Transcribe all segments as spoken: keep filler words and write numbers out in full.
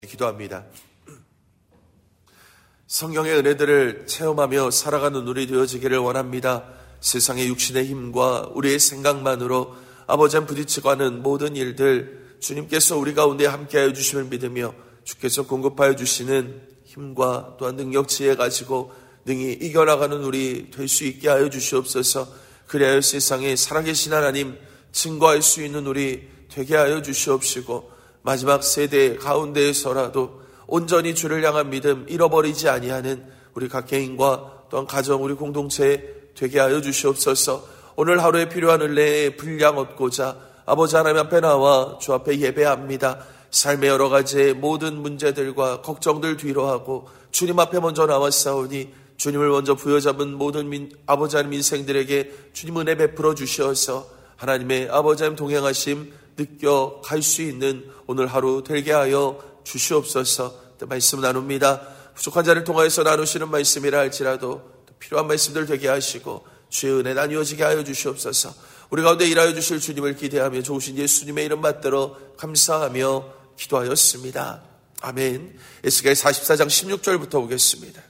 기도합니다. 성경의 은혜들을 체험하며 살아가는 우리 되어지기를 원합니다. 세상의 육신의 힘과 우리의 생각만으로 아버지와 부딪히고 하는 모든 일들 주님께서 우리 가운데 함께하여 주심을 믿으며 주께서 공급하여 주시는 힘과 또한 능력 지혜 가지고 능히 이겨나가는 우리 될 수 있게 하여 주시옵소서. 그래야 세상에 살아계신 하나님 증거할 수 있는 우리 되게 하여 주시옵시고 마지막 세대 가운데에서라도 온전히 주를 향한 믿음 잃어버리지 아니하는 우리 각 개인과 또한 가정 우리 공동체에 되게 하여 주시옵소서. 오늘 하루에 필요한 은혜의 분량 얻고자 아버지 하나님 앞에 나와 주 앞에 예배합니다. 삶의 여러 가지의 모든 문제들과 걱정들 뒤로 하고 주님 앞에 먼저 나왔사오니 주님을 먼저 부여잡은 모든 민, 아버지 하나님 인생들에게 주님 은혜 베풀어 주시어서 하나님의 아버지 하나님 동행하심 느껴갈 수 있는 오늘 하루 되게 하여 주시옵소서. 말씀 나눕니다. 부족한 자를 통하여서 나누시는 말씀이라 할지라도 필요한 말씀들 되게 하시고 주의 은혜 나뉘어지게 하여 주시옵소서. 우리 가운데 일하여 주실 주님을 기대하며 좋으신 예수님의 이름 받들어 감사하며 기도하였습니다. 아멘. 에스겔 사십사 장 십육 절부터 보겠습니다.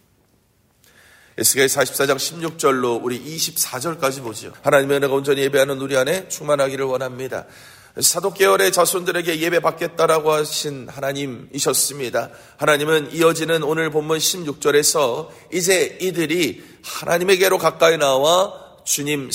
에스겔 사십사 장 십육 절로 우리 이십사 절까지 보죠. 하나님의 은혜가 온전히 예배하는 우리 안에 충만하기를 원합니다. 사독계열의 자손들에게 예배받겠다라고 하신 하나님이셨습니다. 하나님은 이어지는 오늘 본문 십육 절에서 이제 이들이 하나님에게로 가까이 나와 주님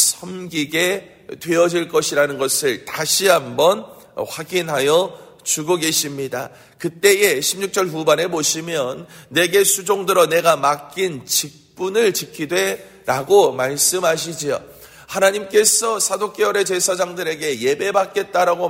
섬기게 되어질 것이라는 것을 다시 한번 확인하여 주고 계십니다. 그때에 십육 절 후반에 보시면 내게 수종들어 내가 맡긴 직분을 지키되 라고 말씀하시지요. 하나님께서 사독계열의 제사장들에게 예배받겠다라고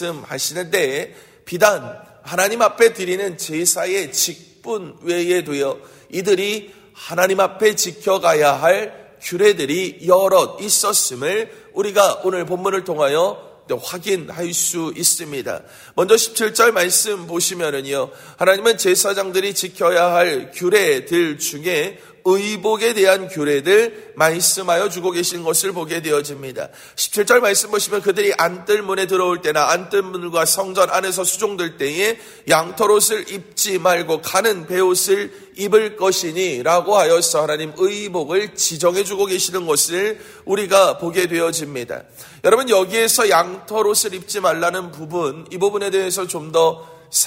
말씀하시는데 비단 하나님 앞에 드리는 제사의 직분 외에도요 이들이 하나님 앞에 지켜가야 할 규례들이 여럿 있었음을 우리가 오늘 본문을 통하여 확인할 수 있습니다. 먼저 십칠 절 말씀 보시면은요, 하나님은 제사장들이 지켜야 할 규례들 중에 의복에 대한 규례들 말씀하여 주고 계신 것을 보게 되어집니다. 십칠 절 말씀 보시면 그들이 안뜰문에 들어올 때나 안뜰문과 성전 안에서 수종될 때에 양털옷을 입지 말고 가는 베옷을 입을 것이니 라고 하여서 하나님 의복을 지정해 주고 계시는 것을 우리가 보게 되어집니다. 여러분, 여기에서 양털옷을 입지 말라는 부분, 이 부분에 대해서 좀 더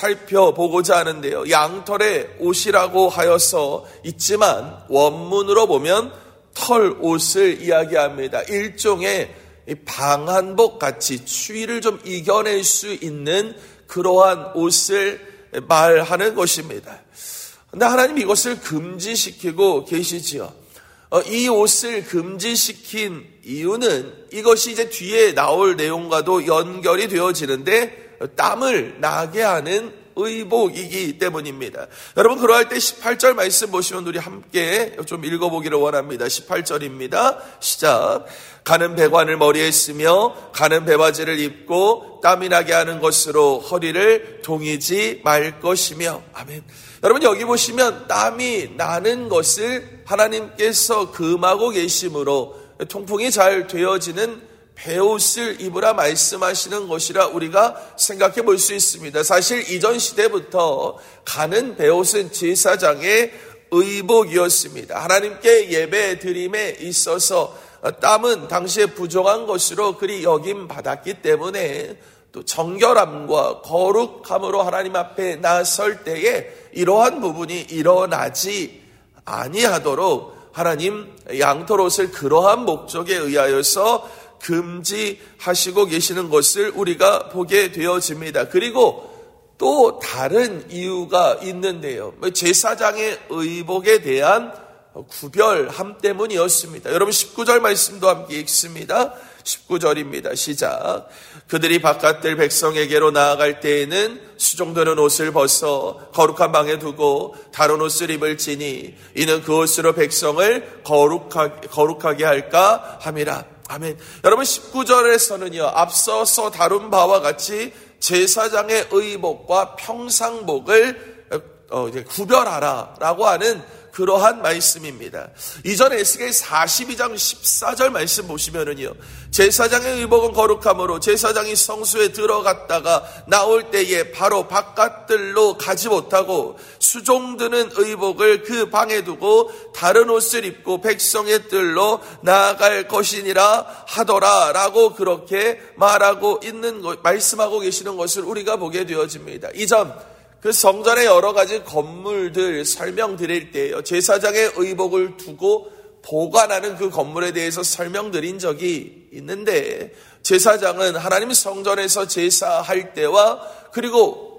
살펴보고자 하는데요. 양털의 옷이라고 하여서 있지만 원문으로 보면 털옷을 이야기합니다. 일종의 방한복 같이 추위를 좀 이겨낼 수 있는 그러한 옷을 말하는 것입니다. 그런데 하나님 이것을 금지시키고 계시지요. 이 옷을 금지시킨 이유는 이것이 이제 뒤에 나올 내용과도 연결이 되어지는데 땀을 나게 하는 의복이기 때문입니다. 여러분, 그러할 때 십팔 절 말씀 보시면 우리 함께 좀 읽어보기를 원합니다. 십팔 절입니다. 시작. 가는 배관을 머리에 쓰며 가는 배바지를 입고 땀이 나게 하는 것으로 허리를 동이지 말 것이며. 아멘. 여러분, 여기 보시면 땀이 나는 것을 하나님께서 금하고 계심으로 통풍이 잘 되어지는 베옷을 입으라 말씀하시는 것이라 우리가 생각해 볼 수 있습니다. 사실 이전 시대부터 가는 베옷은 제사장의 의복이었습니다. 하나님께 예배 드림에 있어서 땀은 당시에 부정한 것으로 그리 여김 받았기 때문에 또 정결함과 거룩함으로 하나님 앞에 나설 때에 이러한 부분이 일어나지 아니하도록 하나님 양털옷을 그러한 목적에 의하여서 금지하시고 계시는 것을 우리가 보게 되어집니다. 그리고 또 다른 이유가 있는데요. 제사장의 의복에 대한 구별함 때문이었습니다. 여러분, 십구 절 말씀도 함께 읽습니다. 십구 절입니다. 시작. 그들이 바깥들 백성에게로 나아갈 때에는 수종되는 옷을 벗어 거룩한 방에 두고 다른 옷을 입을지니 이는 그 옷으로 백성을 거룩하게, 거룩하게 할까 함이라. 아멘. 여러분, 십구 절에서는요, 앞서서 다룬 바와 같이 제사장의 의복과 평상복을 어, 이제 구별하라 라고 하는 그러한 말씀입니다. 이전 에스겔 사십이 장 십사 절 말씀 보시면은요, 제사장의 의복은 거룩함으로 제사장이 성소에 들어갔다가 나올 때에 바로 바깥들로 가지 못하고 수종드는 의복을 그 방에 두고 다른 옷을 입고 백성의 뜰로 나아갈 것이니라 하더라 라고 그렇게 말하고 있는 것, 말씀하고 계시는 것을 우리가 보게 되어집니다. 이 점, 그 성전의 여러 가지 건물들 설명드릴 때요, 제사장의 의복을 두고 보관하는 그 건물에 대해서 설명드린 적이 있는데, 제사장은 하나님 성전에서 제사할 때와 그리고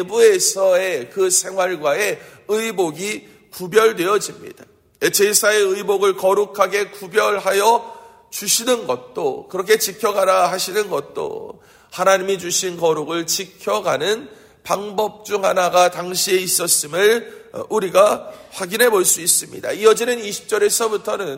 외부에서의 그 생활과의 의복이 구별되어집니다. 제사의 의복을 거룩하게 구별하여 주시는 것도, 그렇게 지켜가라 하시는 것도 하나님이 주신 거룩을 지켜가는 방법 중 하나가 당시에 있었음을 우리가 확인해 볼 수 있습니다. 이어지는 이십 절에서부터는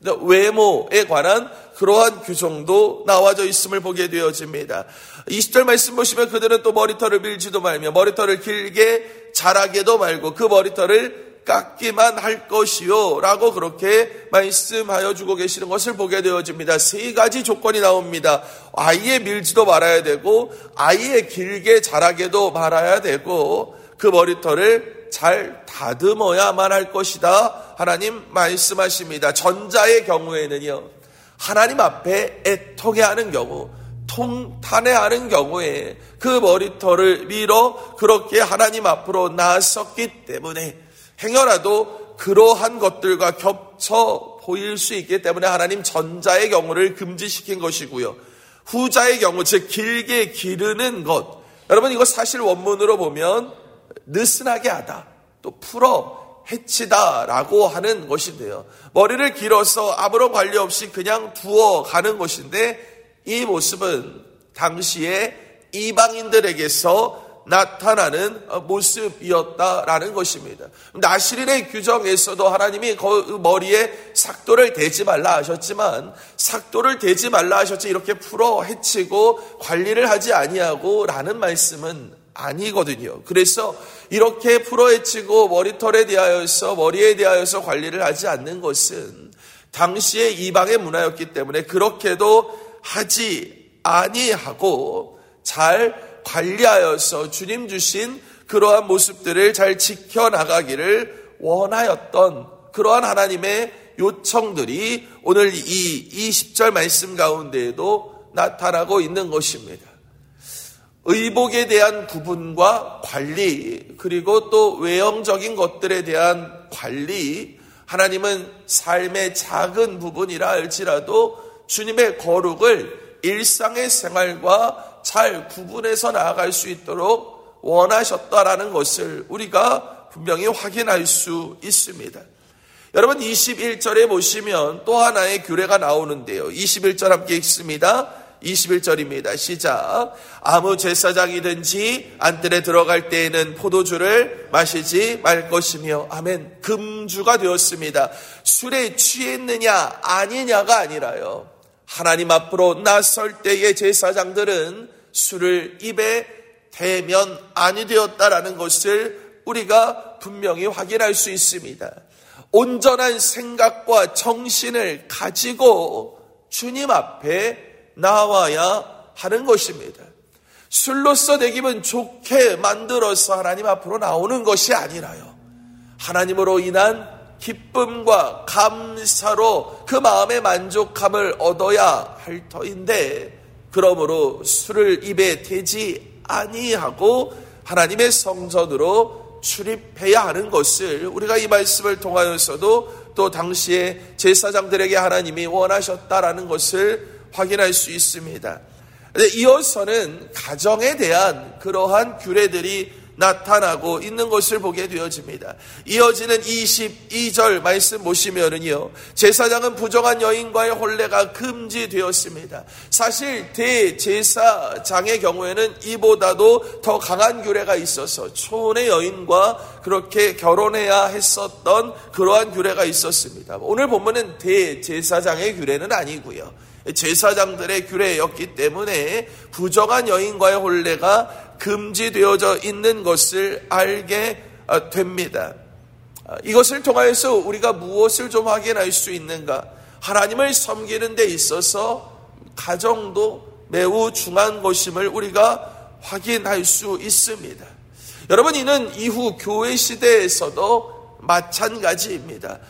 외모에 관한 그러한 규정도 나와져 있음을 보게 되어집니다. 이십 절 말씀 보시면 그들은 또 머리털을 밀지도 말며 머리털을 길게 자라게도 말고 그 머리털을 깎기만 할 것이요 라고 그렇게 말씀하여 주고 계시는 것을 보게 되어집니다. 세 가지 조건이 나옵니다. 아예 밀지도 말아야 되고, 아예 길게 자라게도 말아야 되고, 그 머리털을 잘 다듬어야만 할 것이다 하나님 말씀하십니다. 전자의 경우에는요, 하나님 앞에 애통해하는 경우, 통탄해하는 경우에 그 머리털을 밀어 그렇게 하나님 앞으로 나섰기 때문에 행여라도 그러한 것들과 겹쳐 보일 수 있기 때문에 하나님 전자의 경우를 금지시킨 것이고요. 후자의 경우, 즉 길게 기르는 것, 여러분 이거 사실 원문으로 보면 느슨하게 하다, 또 풀어 해치다 라고 하는 것인데요, 머리를 길어서 아무런 관리 없이 그냥 두어 가는 것인데, 이 모습은 당시에 이방인들에게서 나타나는 모습이었다라는 것입니다. 나실인의 규정에서도 하나님이 그 머리에 삭도를 대지 말라 하셨지만, 삭도를 대지 말라 하셨지 이렇게 풀어 헤치고 관리를 하지 아니하고 라는 말씀은 아니거든요. 그래서 이렇게 풀어 헤치고 머리털에 대하여서, 머리에 대하여서 관리를 하지 않는 것은 당시의 이방의 문화였기 때문에 그렇게도 하지 아니하고 잘 관리하여서 주님 주신 그러한 모습들을 잘 지켜나가기를 원하였던 그러한 하나님의 요청들이 오늘 이 이십 절 말씀 가운데에도 나타나고 있는 것입니다. 의복에 대한 구분과 관리, 그리고 또 외형적인 것들에 대한 관리, 하나님은 삶의 작은 부분이라 할지라도 주님의 거룩을 일상의 생활과 잘 구분해서 나아갈 수 있도록 원하셨다라는 것을 우리가 분명히 확인할 수 있습니다. 여러분 이십일 절에 보시면 또 하나의 규례가 나오는데요. 이십일 절 함께 읽습니다. 이십일 절입니다. 시작. 아무 제사장이든지 안뜰에 들어갈 때에는 포도주를 마시지 말 것이며, 아멘. 금주가 되었습니다. 술에 취했느냐 아니냐가 아니라요, 하나님 앞으로 나설 때의 제사장들은 술을 입에 대면 아니 되었다라는 것을 우리가 분명히 확인할 수 있습니다. 온전한 생각과 정신을 가지고 주님 앞에 나와야 하는 것입니다. 술로서 내 기분 좋게 만들어서 하나님 앞으로 나오는 것이 아니라요, 하나님으로 인한 기쁨과 감사로 그 마음의 만족함을 얻어야 할 터인데, 그러므로 술을 입에 대지 아니하고 하나님의 성전으로 출입해야 하는 것을 우리가 이 말씀을 통하여서도 또 당시에 제사장들에게 하나님이 원하셨다라는 것을 확인할 수 있습니다. 이어서는 가정에 대한 그러한 규례들이 나타나고 있는 것을 보게 되어집니다. 이어지는 이십이 절 말씀 보시면은요, 제사장은 부정한 여인과의 혼례가 금지되었습니다. 사실 대제사장의 경우에는 이보다도 더 강한 규례가 있어서 초혼의 여인과 그렇게 결혼해야 했었던 그러한 규례가 있었습니다. 오늘 본문은 대제사장의 규례는 아니고요, 제사장들의 규례였기 때문에 부정한 여인과의 혼례가 금지되어져 있는 것을 알게 됩니다. 이것을 통하여서 우리가 무엇을 좀 확인할 수 있는가? 하나님을 섬기는 데 있어서 가정도 매우 중요한 것임을 우리가 확인할 수 있습니다. 여러분, 이는 이후 교회 시대에서도 마찬가지입니다.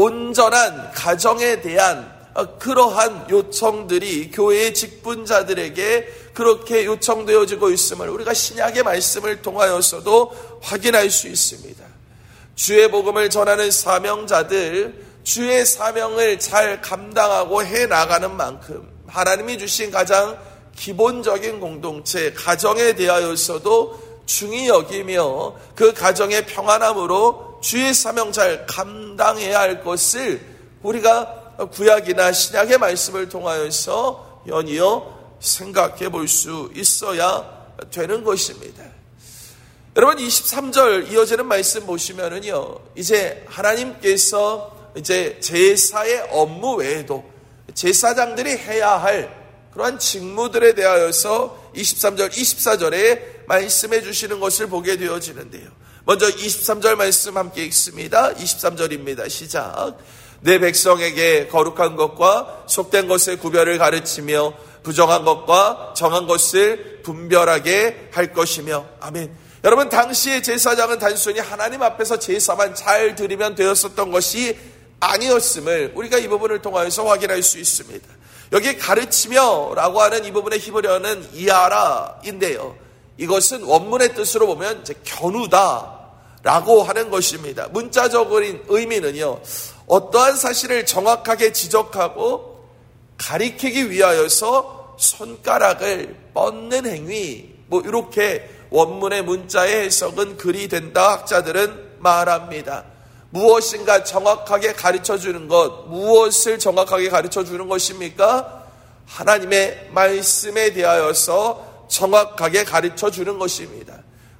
온전한 가정에 대한 그러한 요청들이 교회의 직분자들에게 그렇게 요청되어지고 있음을 우리가 신약의 말씀을 통하여서도 확인할 수 있습니다. 주의 복음을 전하는 사명자들, 주의 사명을 잘 감당하고 해나가는 만큼 하나님이 주신 가장 기본적인 공동체, 가정에 대하여서도 중히 여기며 그 가정의 평안함으로 주의 사명 잘 감당해야 할 것을 우리가 구약이나 신약의 말씀을 통하여서 연이어 생각해 볼 수 있어야 되는 것입니다. 여러분, 이십삼 절 이어지는 말씀 보시면은요, 이제 하나님께서 이제 제사의 업무 외에도 제사장들이 해야 할 그러한 직무들에 대하여서 이십삼 절, 이십사 절에 말씀해 주시는 것을 보게 되어지는데요. 먼저 이십삼 절 말씀 함께 읽습니다. 이십삼 절입니다. 시작. 내 백성에게 거룩한 것과 속된 것의 구별을 가르치며 부정한 것과 정한 것을 분별하게 할 것이며. 아멘. 여러분, 당시의 제사장은 단순히 하나님 앞에서 제사만 잘 드리면 되었었던 것이 아니었음을 우리가 이 부분을 통하여서 확인할 수 있습니다. 여기 가르치며 라고 하는 이 부분의 히브리어는 이아라인데요. 이것은 원문의 뜻으로 보면 이제 겨누다 라고 하는 것입니다. 문자적인 의미는요, 어떠한 사실을 정확하게 지적하고 가리키기 위하여서 손가락을 뻗는 행위, 뭐 이렇게 원문의 문자의 해석은 그리 된다 학자들은 말합니다. 무엇인가 정확하게 가르쳐주는 것, 무엇을 정확하게 가르쳐주는 것입니까? 하나님의 말씀에 대하여서 정확하게 가르쳐주는 것입니다.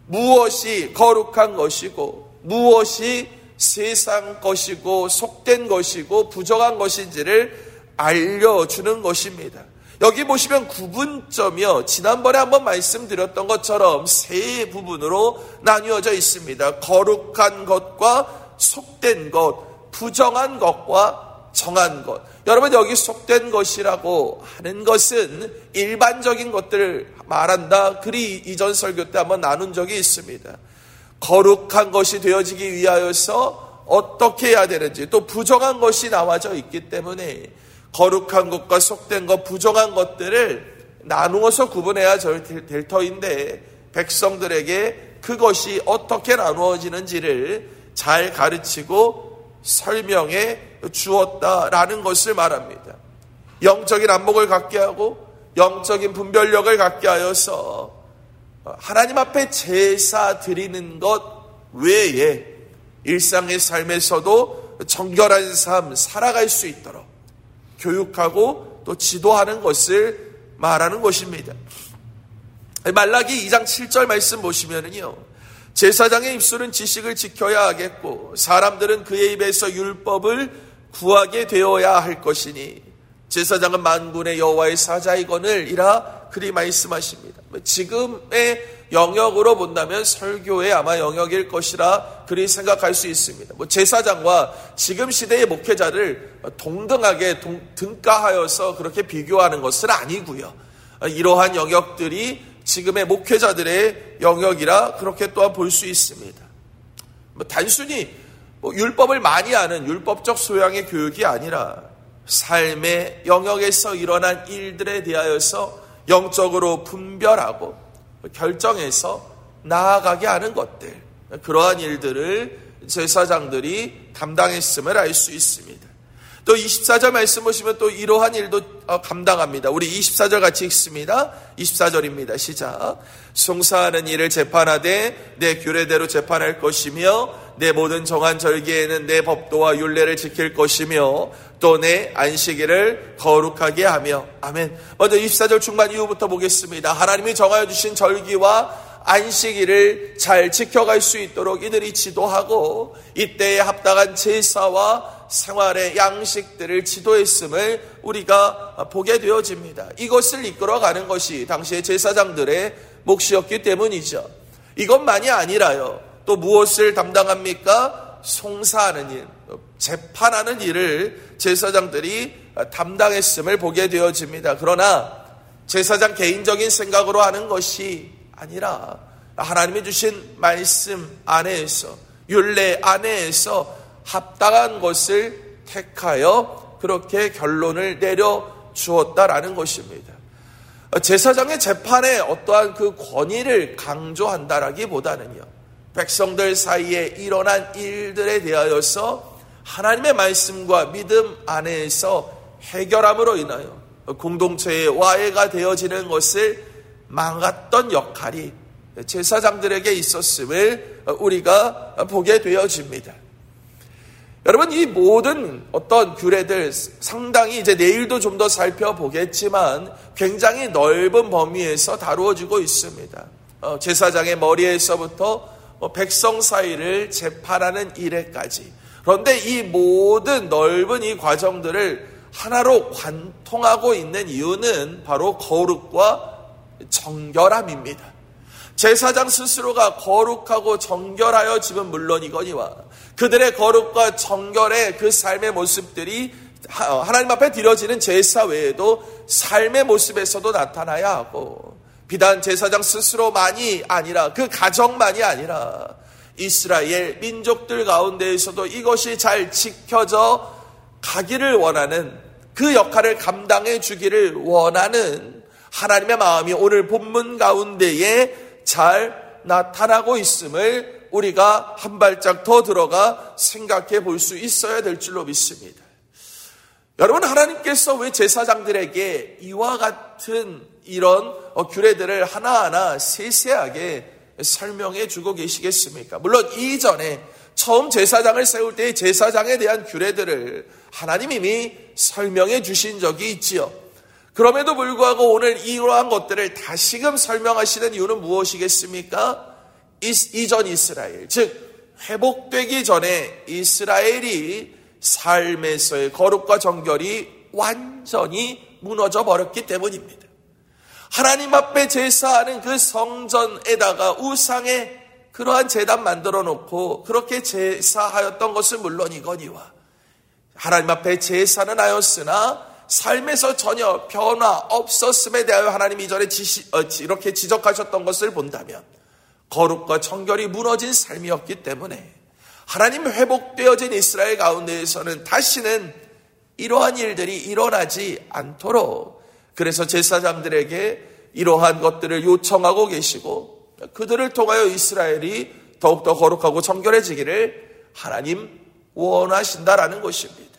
무엇이 거룩한 것이고 무엇이 세상 것이고 속된 것이고 부정한 것인지를 알려주는 것입니다. 여기 보시면 구분점이요, 지난번에 한번 말씀드렸던 것처럼 세 부분으로 나뉘어져 있습니다. 거룩한 것과 속된 것, 부정한 것과 정한 것. 여러분, 여기 속된 것이라고 하는 것은 일반적인 것들을 말한다. 그리 이전 설교 때 한번 나눈 적이 있습니다. 거룩한 것이 되어지기 위하여서 어떻게 해야 되는지, 또 부정한 것이 나와져 있기 때문에 거룩한 것과 속된 것, 부정한 것들을 나누어서 구분해야 될 터인데 백성들에게 그것이 어떻게 나누어지는지를 잘 가르치고 설명해 주었다라는 것을 말합니다. 영적인 안목을 갖게 하고 영적인 분별력을 갖게 하여서 하나님 앞에 제사 드리는 것 외에 일상의 삶에서도 정결한 삶 살아갈 수 있도록 교육하고 또 지도하는 것을 말하는 것입니다. 말라기 이 장 칠 절 말씀 보시면은요, 제사장의 입술은 지식을 지켜야 하겠고 사람들은 그의 입에서 율법을 구하게 되어야 할 것이니 제사장은 만군의 여호와의 사자이거늘이라 그리 말씀하십니다. 지금의 영역으로 본다면 설교의 아마 영역일 것이라 그리 생각할 수 있습니다. 뭐 제사장과 지금 시대의 목회자를 동등하게 동, 등가하여서 그렇게 비교하는 것은 아니고요. 이러한 영역들이 지금의 목회자들의 영역이라 그렇게 또한 볼 수 있습니다. 뭐 단순히 뭐 율법을 많이 아는 율법적 소양의 교육이 아니라 삶의 영역에서 일어난 일들에 대하여서 영적으로 분별하고 결정해서 나아가게 하는 것들, 그러한 일들을 제사장들이 담당했음을 알 수 있습니다. 또 이십사 절 말씀 보시면 또 이러한 일도 감당합니다. 우리 이십사 절 같이 읽습니다. 이십사 절입니다. 시작. 송사하는 일을 재판하되 내 규례대로 재판할 것이며 내 모든 정한 절기에는 내 법도와 율례를 지킬 것이며 또 내 안식일을 거룩하게 하며. 아멘. 먼저 이십사 절 중반 이후부터 보겠습니다. 하나님이 정하여 주신 절기와 안식일을 잘 지켜갈 수 있도록 이들이 지도하고 이때에 합당한 제사와 생활의 양식들을 지도했음을 우리가 보게 되어집니다. 이것을 이끌어가는 것이 당시의 제사장들의 몫이었기 때문이죠. 이것만이 아니라요, 또 무엇을 담당합니까? 송사하는 일, 재판하는 일을 제사장들이 담당했음을 보게 되어집니다. 그러나 제사장 개인적인 생각으로 하는 것이 아니라 하나님이 주신 말씀 안에서, 율례 안에서 합당한 것을 택하여 그렇게 결론을 내려 주었다라는 것입니다. 제사장의 재판에 어떠한 그 권위를 강조한다라기보다는요, 백성들 사이에 일어난 일들에 대하여서 하나님의 말씀과 믿음 안에서 해결함으로 인하여 공동체의 와해가 되어지는 것을 막았던 역할이 제사장들에게 있었음을 우리가 보게 되어집니다. 여러분, 이 모든 어떤 규례들 상당히 이제 내일도 좀 더 살펴보겠지만 굉장히 넓은 범위에서 다루어지고 있습니다. 어, 제사장의 머리에서부터 어, 백성 사이를 재판하는 일에까지. 그런데 이 모든 넓은 이 과정들을 하나로 관통하고 있는 이유는 바로 거룩과 정결함입니다. 제사장 스스로가 거룩하고 정결하여지면 물론이거니와 그들의 거룩과 정결의 그 삶의 모습들이 하나님 앞에 드려지는 제사 외에도 삶의 모습에서도 나타나야 하고, 비단 제사장 스스로만이 아니라 그 가정만이 아니라 이스라엘 민족들 가운데에서도 이것이 잘 지켜져 가기를 원하는, 그 역할을 감당해 주기를 원하는 하나님의 마음이 오늘 본문 가운데에 잘 나타나고 있음을 우리가 한 발짝 더 들어가 생각해 볼 수 있어야 될 줄로 믿습니다. 여러분, 하나님께서 왜 제사장들에게 이와 같은 이런 규례들을 하나하나 세세하게 설명해 주고 계시겠습니까? 물론 이전에 처음 제사장을 세울 때의 제사장에 대한 규례들을 하나님 이미 설명해 주신 적이 있지요. 그럼에도 불구하고 오늘 이러한 것들을 다시금 설명하시는 이유는 무엇이겠습니까? 이전 이스라엘, 즉 회복되기 전에 이스라엘이 삶에서의 거룩과 정결이 완전히 무너져 버렸기 때문입니다. 하나님 앞에 제사하는 그 성전에다가 우상의 그러한 제단 만들어 놓고 그렇게 제사하였던 것은 물론이거니와 하나님 앞에 제사는 하였으나 삶에서 전혀 변화 없었음에 대하여 하나님이 이전에 지시, 어, 이렇게 지적하셨던 것을 본다면 거룩과 정결이 무너진 삶이었기 때문에 하나님 회복되어진 이스라엘 가운데에서는 다시는 이러한 일들이 일어나지 않도록, 그래서 제사장들에게 이러한 것들을 요청하고 계시고 그들을 통하여 이스라엘이 더욱더 거룩하고 정결해지기를 하나님 원하신다라는 것입니다.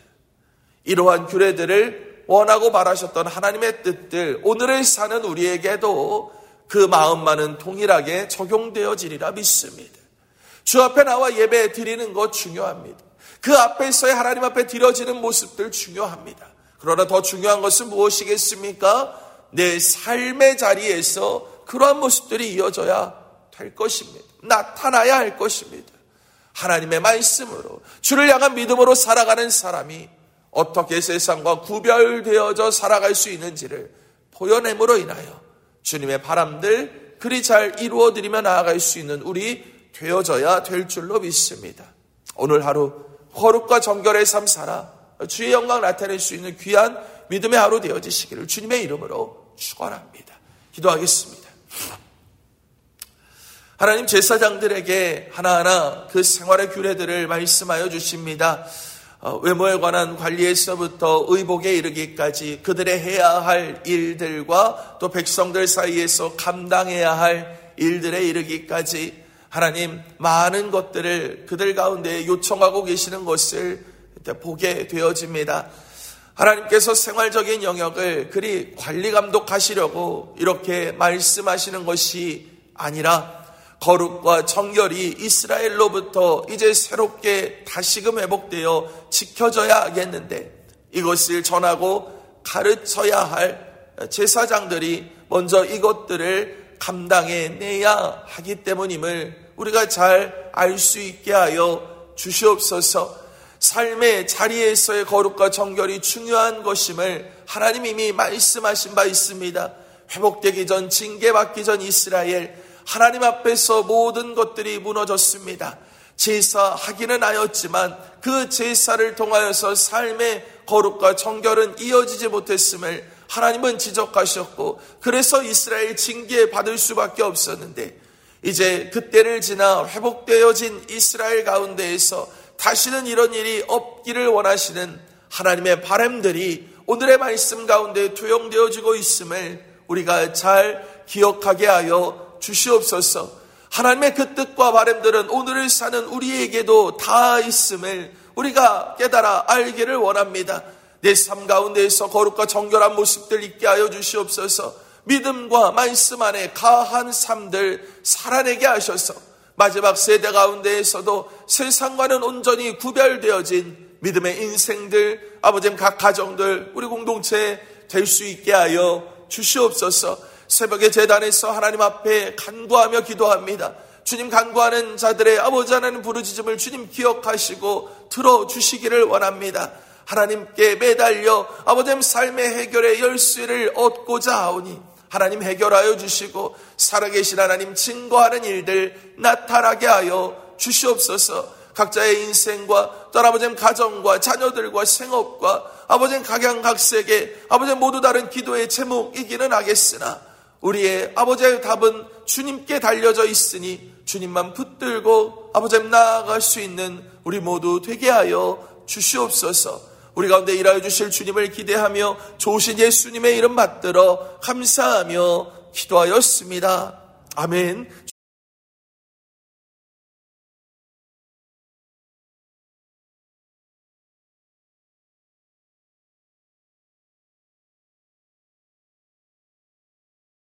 이러한 규례들을 원하고 바라셨던 하나님의 뜻들, 오늘을 사는 우리에게도 그 마음만은 동일하게 적용되어지리라 믿습니다. 주 앞에 나와 예배 드리는 것 중요합니다. 그 앞에서의 하나님 앞에 드려지는 모습들 중요합니다. 그러나 더 중요한 것은 무엇이겠습니까? 내 삶의 자리에서 그러한 모습들이 이어져야 될 것입니다. 나타나야 할 것입니다. 하나님의 말씀으로 주를 향한 믿음으로 살아가는 사람이 어떻게 세상과 구별되어져 살아갈 수 있는지를 보여냄으로 인하여 주님의 바람들 그리 잘 이루어드리며 나아갈 수 있는 우리 되어져야 될 줄로 믿습니다. 오늘 하루 거룩과 정결의 삶 살아 주의 영광 나타낼 수 있는 귀한 믿음의 하루 되어지시기를 주님의 이름으로 축원합니다. 기도하겠습니다. 하나님, 제사장들에게 하나하나 그 생활의 규례들을 말씀하여 주십니다. 외모에 관한 관리에서부터 의복에 이르기까지 그들의 해야 할 일들과 또 백성들 사이에서 감당해야 할 일들에 이르기까지 하나님, 많은 것들을 그들 가운데 요청하고 계시는 것을 보게 되어집니다. 하나님께서 생활적인 영역을 그리 관리 감독하시려고 이렇게 말씀하시는 것이 아니라 거룩과 정결이 이스라엘로부터 이제 새롭게 다시금 회복되어 지켜져야 하겠는데 이것을 전하고 가르쳐야 할 제사장들이 먼저 이것들을 감당해내야 하기 때문임을 우리가 잘 알 수 있게 하여 주시옵소서. 삶의 자리에서의 거룩과 정결이 중요한 것임을 하나님 이미 말씀하신 바 있습니다. 회복되기 전, 징계받기 전 이스라엘, 하나님 앞에서 모든 것들이 무너졌습니다. 제사하기는 하였지만 그 제사를 통하여서 삶의 거룩과 정결은 이어지지 못했음을 하나님은 지적하셨고, 그래서 이스라엘 징계 받을 수밖에 없었는데, 이제 그때를 지나 회복되어진 이스라엘 가운데에서 다시는 이런 일이 없기를 원하시는 하나님의 바람들이 오늘의 말씀 가운데 투영되어지고 있음을 우리가 잘 기억하게 하여 주시옵소서. 하나님의 그 뜻과 바람들은 오늘을 사는 우리에게도 다 있음을 우리가 깨달아 알기를 원합니다. 내 삶 가운데에서 거룩과 정결한 모습들 있게 하여 주시옵소서. 믿음과 말씀 안에 가한 삶들 살아내게 하셔서 마지막 세대 가운데에서도 세상과는 온전히 구별되어진 믿음의 인생들, 아버지 각 가정들, 우리 공동체 될 수 있게 하여 주시옵소서. 새벽에 제단에서 하나님 앞에 간구하며 기도합니다. 주님, 간구하는 자들의 아버지 하나님 부르짖음을 주님 기억하시고 들어주시기를 원합니다. 하나님께 매달려 아버지 삶의 해결의 열쇠를 얻고자 하오니 하나님 해결하여 주시고 살아계신 하나님 증거하는 일들 나타나게 하여 주시옵소서. 각자의 인생과 또 아버지 가정과 자녀들과 생업과 아버지 각양각색의 아버지 모두 다른 기도의 제목이기는 하겠으나 우리의 아버지의 답은 주님께 달려져 있으니 주님만 붙들고 아버지 나아갈 수 있는 우리 모두 되게 하여 주시옵소서. 우리 가운데 일하여 주실 주님을 기대하며 좋으신 예수님의 이름 받들어 감사하며 기도하였습니다. 아멘.